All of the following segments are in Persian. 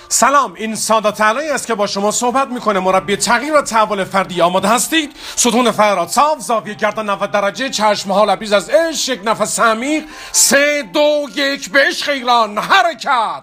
سلام، این سادات علایی است که با شما صحبت میکنه. مربی تغییر و تحول فردی. آماده هستید؟ ستون فقرات صاف، زاویه گردن 90 درجه، چشمها لبریز از عشق، یک نفس عمیق. 3 2 1 به عشق ایران، حرکت.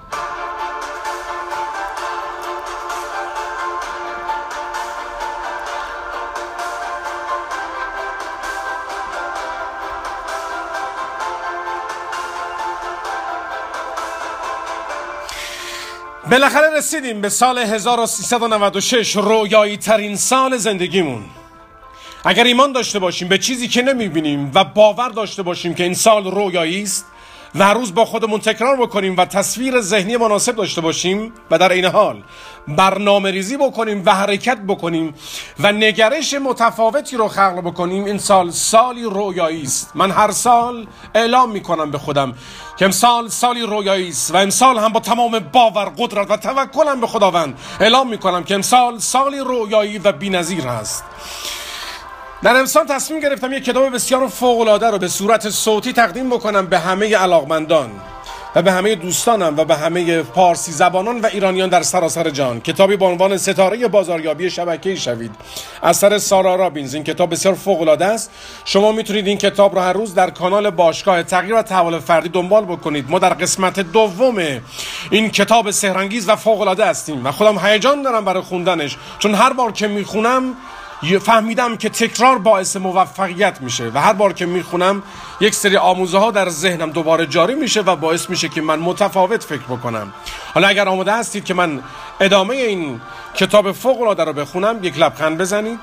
بالاخره رسیدیم به سال 1396، رویایی ترین سال زندگیمون. اگر ایمان داشته باشیم به چیزی که نمیبینیم و باور داشته باشیم که این سال رویایی است و هر روز با خودمون تکرار بکنیم و تصویر ذهنی مناسب داشته باشیم و در این حال برنامه ریزی بکنیم و حرکت بکنیم و نگرش متفاوتی رو خلق بکنیم، این سال سالی رویایی است. من هر سال اعلام میکنم به خودم که امسال سالی رویایی است و امسال هم با تمام باور، قدرت و توکلم به خداوند اعلام میکنم که امسال سالی رویایی و بی‌نظیر است. در امسال تصمیم گرفتم یک کتاب بسیار فوق‌العاده رو به صورت صوتی تقدیم بکنم به همه علاقمندان و به همه دوستانم و به همه پارسی زبانان و ایرانیان در سراسر جهان. کتابی با عنوان ستاره بازاریابی شبکه‌ای شوید، اثر سارا رابینز. این کتاب بسیار فوق‌العاده است. شما میتونید این کتاب رو هر روز در کانال باشگاه تغییر و تحول فردی دنبال بکنید. ما در قسمت دوم این کتاب سحرانگیز و فوق‌العاده هستیم و خودم هیجان دارم برای خوندنش، چون هر بار که میخونم فهمیدم که تکرار باعث موفقیت میشه و هر بار که میخونم یک سری آموزه ها در ذهنم دوباره جاری میشه و باعث میشه که من متفاوت فکر بکنم. حالا اگر آماده هستید که من ادامه این کتاب فوق العاده رو بخونم، یک لبخند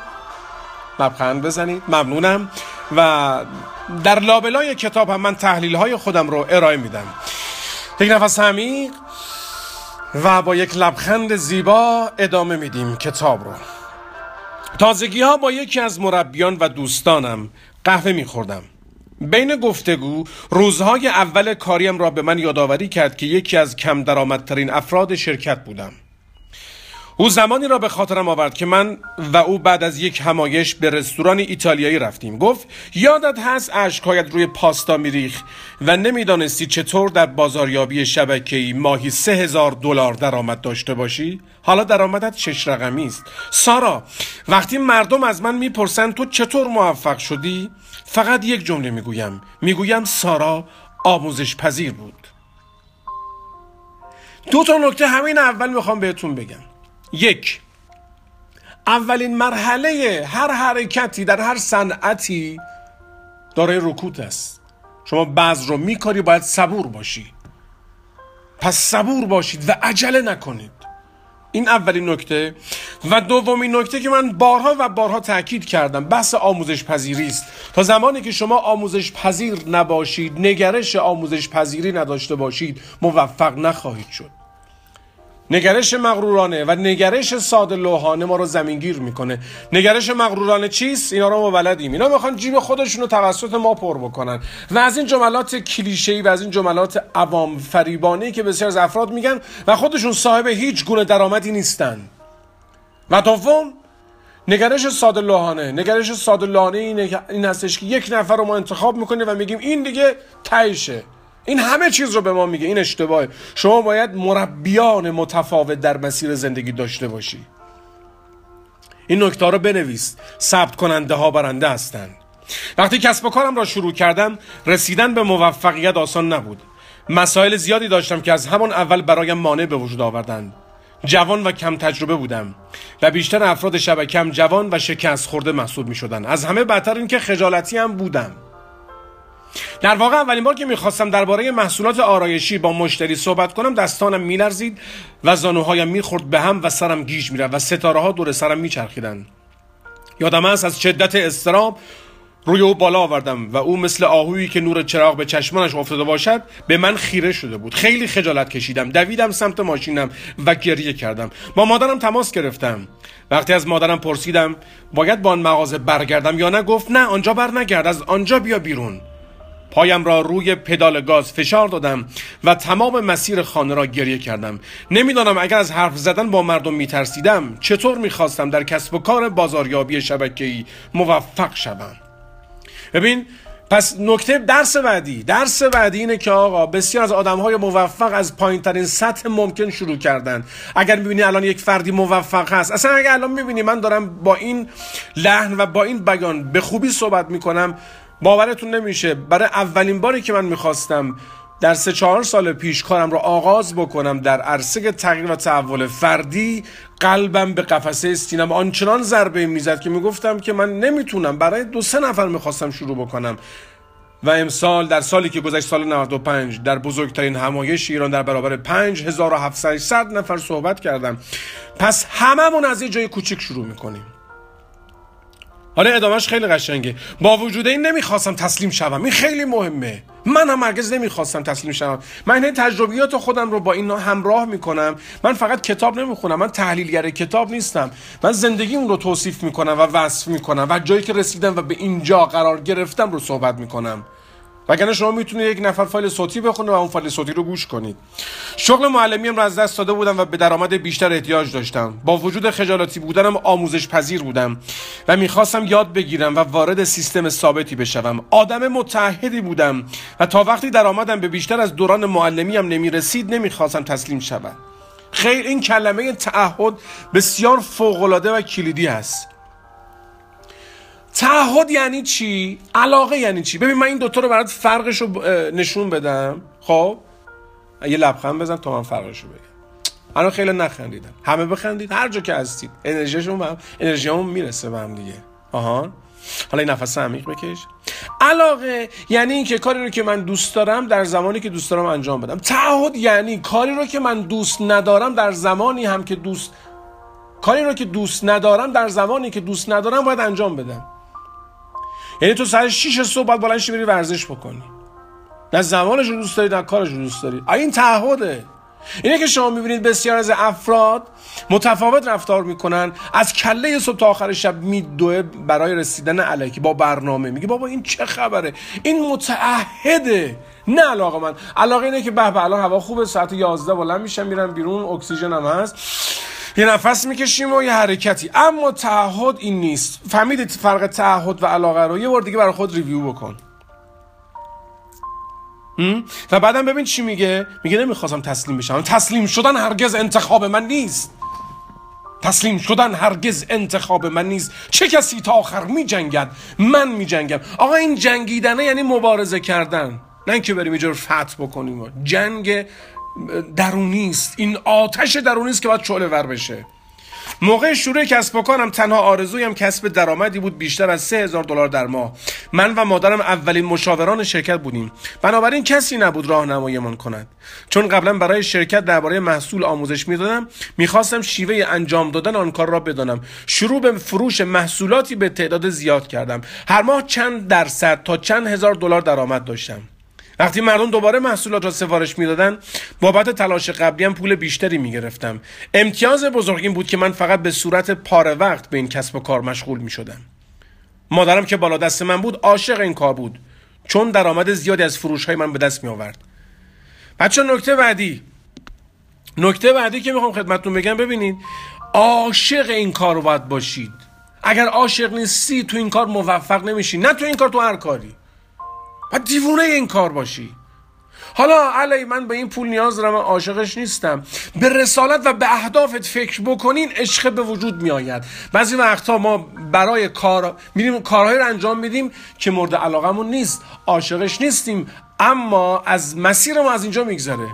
بزنید. ممنونم. و در لابلای کتاب هم من تحلیل های خودم رو ارائه میدم. یک نفس عمیق و با یک لبخند زیبا ادامه میدیم کتاب رو. تازگی ها با یکی از مربیان و دوستانم قهوه میخوردم. بین گفتگو روزهای اول کاریم را به من یادآوری کرد که یکی از کم درآمدترین افراد شرکت بودم. او زمانی را به خاطرم آورد که من و او بعد از یک همایش به رستوران ایتالیایی رفتیم. گفت یادت هست اشک‌هایت روی پاستا میریخت و نمیدانستی چطور در بازاریابی شبکه‌ای ماهی $3000 درآمد داشته باشی؟ حالا درآمدت 6 رقمی است. سارا، وقتی مردم از من میپرسن تو چطور موفق شدی، فقط یک جمله میگویم سارا آموزش پذیر بود. 2 نکته همین اول میخوام بهتون بگم. 1. اولین مرحله هر حرکتی در هر صنعتی دارای رکود است. شما بذر رو میکاری، باید صبور باشی. پس صبور باشید و عجله نکنید. این اولین نکته. و دومین نکته که من بارها تاکید کردم، بحث آموزش پذیری است. تا زمانی که شما آموزش پذیر نباشید، نگرش آموزش پذیری نداشته باشید، موفق نخواهید شد. نگرش مغرورانه و نگرش ساده لوحانه ما رو زمینگیر میکنه. نگرش مغرورانه چیست؟ اینا رو ما بلدیم. اینا میخوان جیب خودشون رو توسط ما پر بکنن و از این جملات کلیشه‌ای و از این جملات عوام فریبانه‌ای که بسیار از افراد میگن و خودشون صاحب هیچ گونه درآمدی نیستن. و دوم، نگرش ساده لوحانه این هستش که یک نفر رو ما انتخاب میکنیم و میگیم این دیگه تهشه، این همه چیز رو به ما میگه. این اشتباهه. شما باید مربیان متفاوت در مسیر زندگی داشته باشی. این نکته رو بنویس. ثبت کننده ها برنده هستند. وقتی کسب و کارم را شروع کردم، رسیدن به موفقیت آسان نبود. مسائل زیادی داشتم که از همان اول برایم مانع به وجود آوردند. جوان و کم تجربه بودم و بیشتر افراد شبکه‌ام جوان و شکست خورده محسوب می‌شدند. از همه بدتر این که خجالتی هم بودم. در واقع اولین بار که میخواستم درباره محصولات آرایشی با مشتری صحبت کنم، دستانم میلرزید و زانوهایم میخورد به هم و سرم گیج میرفت و ستاره ها دور سرم میچرخیدن. یادم است از شدت اضطراب روی او بالا آوردم و او مثل آهویی که نور چراغ به چشمانش افتاده باشد به من خیره شده بود. خیلی خجالت کشیدم. دویدم سمت ماشینم و گریه کردم. با مادرم تماس گرفتم. وقتی از مادرم پرسیدم باید با آن مغازه برگردم یا نه، گفت نه، آنجا بر نگرد، از آنجا بیا بیرون. پایم را روی پدال گاز فشار دادم و تمام مسیر خانه را گریه کردم. نمیدانم اگر از حرف زدن با مردم میترسیدم، چطور میخواستم در کسب و کار بازاریابی شبکه‌ای موفق شوم. ببین، پس درس بعدی اینه که آقا بسیار از آدم‌های موفق از پایین‌ترین سطح ممکن شروع کردن. اگر می‌بینی الان یک فردی موفق هست، اصلا اگر الان می‌بینی من دارم با این لحن و با این بیان به خوبی صحبت می‌کنم، باورتون نمیشه برای اولین باری که من می‌خواستم در 3-4 سال پیش کارم رو آغاز بکنم در عرصه تغییر و تحول فردی، قلبم به قفسه سینم آنچنان ضربه میزد که میگفتم که من نمیتونم. برای 2-3 نفر میخواستم شروع بکنم و امسال در سالی که گذشت، سال 95، در بزرگترین همایش ایران در برابر 5700 نفر صحبت کردم. پس هممون از یه جای کوچیک شروع میکنیم. حالا ادامهش خیلی قشنگه. با وجود این نمیخواستم تسلیم شوم، این خیلی مهمه. من هم هرگز نمیخواستم تسلیم شوم. من این تجربیات خودم رو با این همراه میکنم. من فقط کتاب نمیخونم، من تحلیلگر کتاب نیستم. من زندگیم رو توصیف میکنم و وصف میکنم و جایی که رسیدم و به اینجا قرار گرفتم رو صحبت میکنم. وگرنه شما میتونید یک نفر فایل صوتی بخونه و اون فایل صوتی رو گوش کنید. شغل معلمیم رو از دست داده بودم و به درآمد بیشتر احتیاج داشتم. با وجود خجالتی بودنم آموزش پذیر بودم و میخواستم یاد بگیرم و وارد سیستم ثابتی بشوم. آدم متعهدی بودم و تا وقتی درآمدم به بیشتر از دوران معلمیم نمیرسید نمیخواستم تسلیم شوم. خیر، این کلمه تعهد بسیار فوق‌العاده و کلیدی است. تعهد یعنی چی؟ علاقه یعنی چی؟ ببین من این دوتا رو برات فرقش رو نشون بدم. خب یه لبخند بزن تا من فرقش رو بگم. الان خیلی نخندیدم، همه بخندید هر جا که هستید. انرژیمون میرسه به هم دیگه. آها، حالا این نفس عمیق بکش. علاقه یعنی این که کاری رو که من دوست دارم در زمانی که دوست دارم انجام بدم. تعهد یعنی کاری رو که من دوست ندارم در زمانی که دوست ندارم باید انجام بدم. یعنی تو ساعت 6 صبح باید بلند شی بری ورزش بکنی. نه زمانش رو دوست داری نه کارش رو دوست داری. این تعهده. اینه که شما میبینید بسیار از افراد متفاوت رفتار میکنن. از کله صبح تا آخر شب میدوه برای رسیدن الکی با برنامه. میگه بابا این چه خبره؟ این متعهده، نه علاقه من. علاقه اینه که به الان هوا خوبه، ساعت 11 بلند میشم میرم بیرون، اکسیژن هم هست، یه نفس میکشیم و یه حرکتی. اما تعهد این نیست. فهمیدید فرق تعهد و علاقه رو؟ یه بار دیگه برای خود ریویو بکن و بعدم ببین چی میگه. میگه نمیخواستم تسلیم بشم. تسلیم شدن هرگز انتخاب من نیست. چه کسی تا آخر میجنگد؟ من میجنگم. آقا این جنگیدنه یعنی مبارزه کردن، نه اینکه بریم یه جور فتح بکنیم. جنگ درونی است. این آتش درونی است که باید شعله ور بشه. موقع شروع کسب و کارم تنها آرزویم کسب درآمدی بود بیشتر از $3000 در ماه. من و مادرم اولین مشاوران شرکت بودیم، بنابراین کسی نبود راهنماییمان کند. چون قبلا برای شرکت درباره محصول آموزش میدادم، میخواستم شیوه انجام دادن آن کار را بدانم. شروع به فروش محصولاتی به تعداد زیاد کردم. هر ماه چند درصد تا چند هزار دلار درآمد داشتم. وقتی مردم دوباره محصولات را سفارش میدادن، بابت تلاش قبلیم پول بیشتری میگرفتم. امتیاز بزرگ این بود که من فقط به صورت پاره وقت به این کسب و کار مشغول میشدم. مادرم که بالا دست من بود عاشق این کار بود، چون درآمد زیادی از فروش های من به دست می آورد. بچه‌ها نکته بعدی که میخوام خدمتتون بگم، ببینید عاشق این کار رو باید باشید. اگر عاشق نیستی تو این کار موفق نمیشی، نه تو این کار، تو هر کاری. باید دیوونه این کار باشی. حالا علی من به این پول نیاز دارم، من عاشقش نیستم. به رسالت و به اهدافت فکر بکنین، عشق به وجود می آید. بعضی وقتا ما برای کار میریم کارهایی رو انجام میدیم که مورد علاقمون نیست، عاشقش نیستیم، اما از مسیر ما از اینجا میگذره.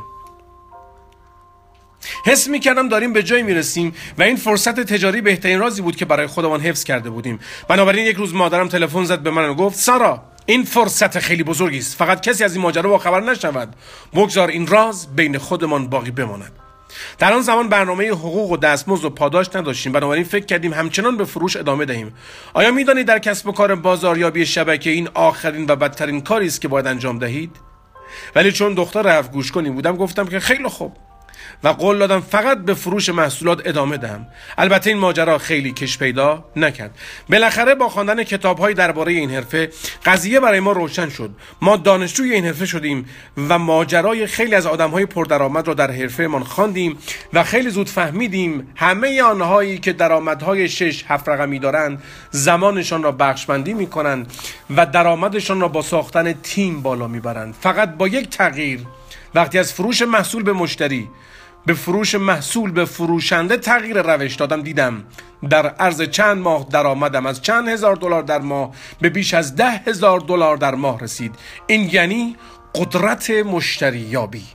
حس میکردم داریم به جایی میرسیم و این فرصت تجاری بهترین رازی بود که برای خودمان حفظ کرده بودیم. بنابراین یک روز مادرم تلفن زد به من و گفت سارا، این فرصت خیلی بزرگی است، فقط کسی از این ماجرا با خبر نشود. بگذار این راز بین خودمان باقی بماند. در آن زمان برنامه حقوق و دستمزد و پاداش نداشتیم، بنابراین فکر کردیم همچنان به فروش ادامه دهیم. آیا میدانید در کسب و کار بازاریابی شبکه این آخرین و بدترین کاری است که باید انجام دهید؟ ولی چون دختر حرف گوش کنی بودم، گفتم که خیلی خوب، و قول دادم فقط به فروش محصولات ادامه دهم. البته این ماجرا خیلی کش پیدا نکرد. بالاخره با خواندن کتاب‌های درباره این حرفه قضیه برای ما روشن شد. ما دانشجوی این حرفه شدیم و ماجرای خیلی از آدم‌های پردرآمد را در حرفه‌مان خواندیم و خیلی زود فهمیدیم همه آنهایی که درآمدهای 6-7 رقمی دارند زمانشان را بخش‌بندی می‌کنند و درآمدشان را با ساختن تیم بالا می‌برند. فقط با یک تغییر، وقتی از فروش محصول به مشتری به فروش محصول به فروشنده تغییر روش دادم، دیدم در عرض چند ماه درآمدم از چند هزار دلار در ماه به بیش از 10,000 دلار در ماه رسید. این یعنی قدرت مشتری یابی.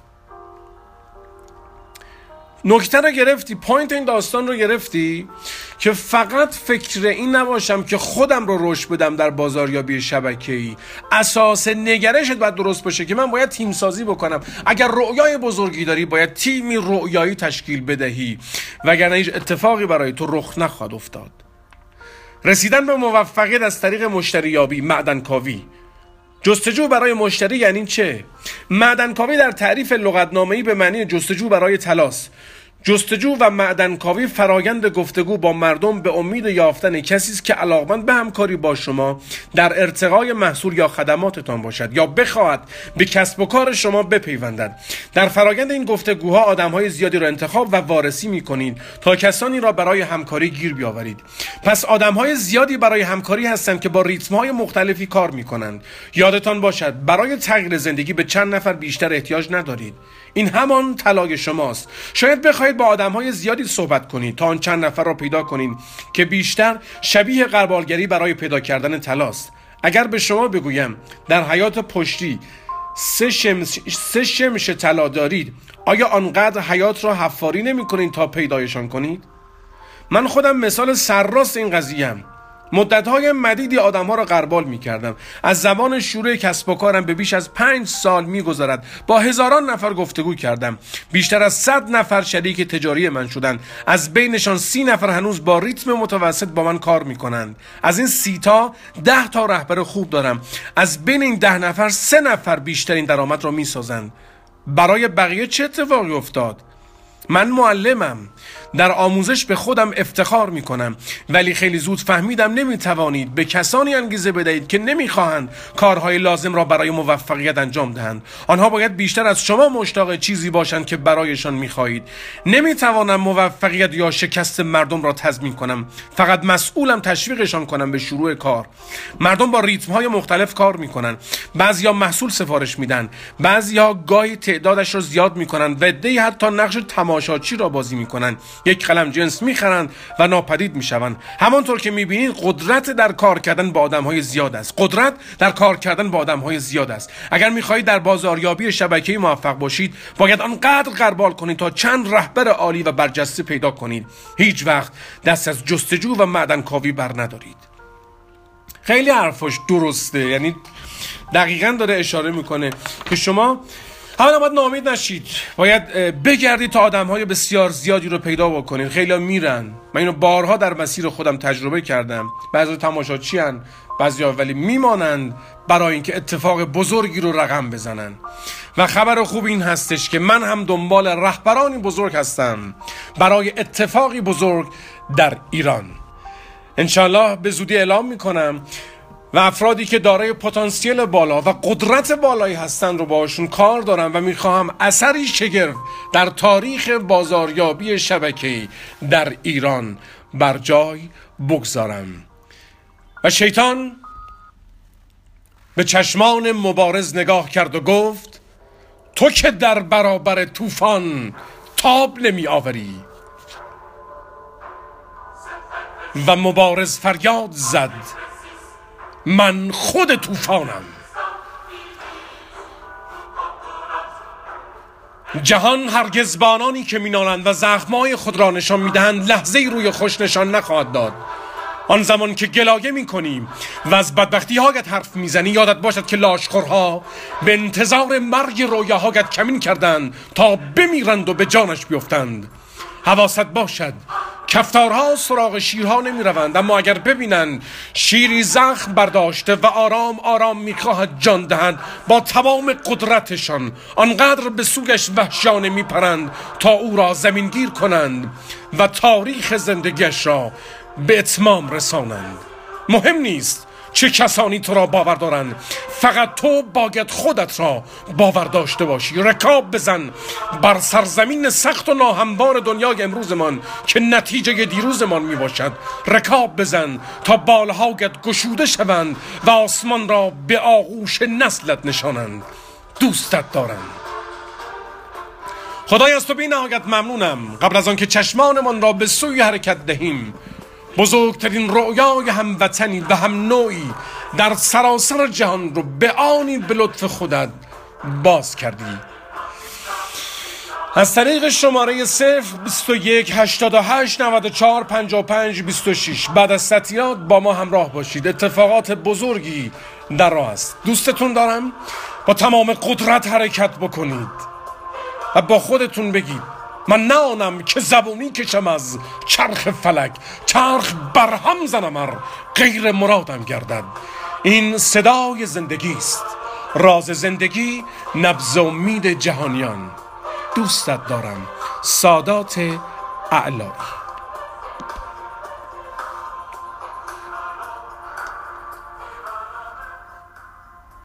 نکته رو گرفتی؟ پوینت این داستان رو گرفتی؟ که فقط فکر این نباشم که خودم رو رشد بدم در بازاریابی شبکه‌ای. اساس نگرشت باید درست باشه که من باید تیم سازی بکنم. اگر رؤیای بزرگی داری باید تیمی رؤیایی تشکیل بدهی، وگرنه هیچ اتفاقی برای تو رخ نخواهد افتاد. رسیدن به موفقیت از طریق مشتریابی، معدنکاوی. جستجو برای مشتری یعنی چه؟ معدنکاوی در تعریف لغتنامه‌ای به معنی جستجو برای طلاست. جستجو و معدنکاوی فرایند گفتگو با مردم به امید یافتن کسی است که علاقمند به همکاری با شما در ارتقای محصول یا خدماتتان باشد یا بخواهد به کسب و کار شما بپیوندد. در فرایند این گفتگوها آدم‌های زیادی را انتخاب و وارسی می‌کنید تا کسانی را برای همکاری گیر بیاورید. پس آدم‌های زیادی برای همکاری هستند که با ریتم‌های مختلفی کار می‌کنند. یادتان باشد برای تغییر زندگی به چند نفر بیشتر احتیاج ندارید. این همان طلای شماست. شاید بخواید با آدم‌های زیادی صحبت کنید تا آن چند نفر را پیدا کنید که بیشتر شبیه غربالگری برای پیدا کردن طلاست. اگر به شما بگویم در حیات پشتی 3 شمش طلا دارید، آیا آنقدر حیات را حفاری نمی‌کنید تا پیدایشان کنید؟ من خودم مثال سرراست این قضیه‌ام. مدت‌های مدیدی آدم‌ها را غربال می‌کردم. از زمان شروع کسب و کارم به بیش از 5 سال می‌گذرد با هزاران نفر گفتگو کردم. بیشتر از 100 نفر شریک تجاری من شدند. از بینشان 30 نفر هنوز با ریتم متوسط با من کار می‌کنند. از این 30 تا 10 تا رهبر خوب دارم. از بین این 10 نفر 3 نفر بیشترین درآمد را می‌سازند. برای بقیه چه اتفاقی افتاد؟ من معلمم، در آموزش به خودم افتخار می کنم، ولی خیلی زود فهمیدم نمیتوانید به کسانی انگیزه بدهید که نمیخواهند کارهای لازم را برای موفقیت انجام دهند. آنها باید بیشتر از شما مشتاق چیزی باشند که برایشان میخواهید. نمیتوانم موفقیت یا شکست مردم را تضمین کنم، فقط مسئولم تشویقشان کنم به شروع کار. مردم با ریتم‌های مختلف کار میکنن. بعضیا محصول سفارش میدن، بعضیا گاهی تعدادش را زیاد میکنن و عده‌ای حتی نقش تماشاچی را بازی میکنن. یک قلم جنس میخرند و ناپدید میشوند. همانطور که میبینید قدرت در کار کردن با آدم‌های زیاد است. قدرت در کار کردن با آدم‌های زیاد است. اگر میخواهید در بازاریابی شبکه‌ای موفق باشید، باید آنقدر غربال کنید تا چند رهبر عالی و برجسته پیدا کنید. هیچ وقت دست از جستجو و معدنکاوی بر ندارید. خیلی حرفش درسته، یعنی دقیقاً داره اشاره میکنه که شما حالا باید ناامید نشید، باید بگردید تا آدم‌های بسیار زیادی رو پیدا بکنید. خیلی‌ها میرن، من اینو بارها در مسیر خودم تجربه کردم. بعضی تماشاچی ان، بعضی‌ها ولی میمانند برای اینکه اتفاق بزرگی رو رقم بزنن. و خبر خوب این هستش که من هم دنبال رهبرانی بزرگ هستم برای اتفاقی بزرگ در ایران. انشالله به زودی اعلام میکنم و افرادی که دارای پتانسیل بالا و قدرت بالایی هستن رو باشون کار دارم و میخواهم اثری شگرف در تاریخ بازاریابی شبکه‌ای در ایران بر جای بگذارم. و شیطان به چشمان مبارز نگاه کرد و گفت: تو که در برابر طوفان تاب نمی آوری. و مبارز فریاد زد: من خود طوفانم. جهان هرگز بانانی که مینالند و زخمای خود را نشان میدهند لحظه‌ای روی خوش نشان نخواهد داد. آن زمان که گلایه میکنیم و از بدبختی هایت حرف میزنی، یادت باشد که لاشخورها به انتظار مرگ رویاهایت کمین کردند تا بمیرند و به جانش بیفتند. حواست باشد کفتارها سراغ شیرها نمی روند، اما اگر ببینند شیری زخم برداشته و آرام آرام می خواهد جان دهند، با تمام قدرتشان آنقدر به سویش وحشیانه می پرند تا او را زمینگیر کنند و تاریخ زندگیش را به اتمام رسانند. مهم نیست چه کسانی تو را باور دارند، فقط تو باید خودت را باور داشته باشی. رکاب بزن بر سرزمین سخت و ناهموار دنیای امروزمان که نتیجه دیروزمان می باشد. رکاب بزن تا بالهایت گشوده شوند و آسمان را به آغوش نسلت نشانند. دوستت دارم. خدای از تو بی نهایت ممنونم. قبل از آن که چشمانمان را به سوی حرکت دهیم، بزرگترین رؤیای هموطنی و هم نوعی در سراسر جهان رو به آنی به لطف خودت باز کردی. از طریق شماره 021 88 94 55 26 بعد از ستیات با ما همراه باشید. اتفاقات بزرگی در راه است. دوستتون دارم. با تمام قدرت حرکت بکنید و با خودتون بگید من نه آنم که زبونی کشم از چرخ فلک، چرخ برهم زنم ار غیر مرادم گردد. این صدای زندگی است، راز زندگی، نبض امید جهانیان. دوستت دارم. سادات اعلایی.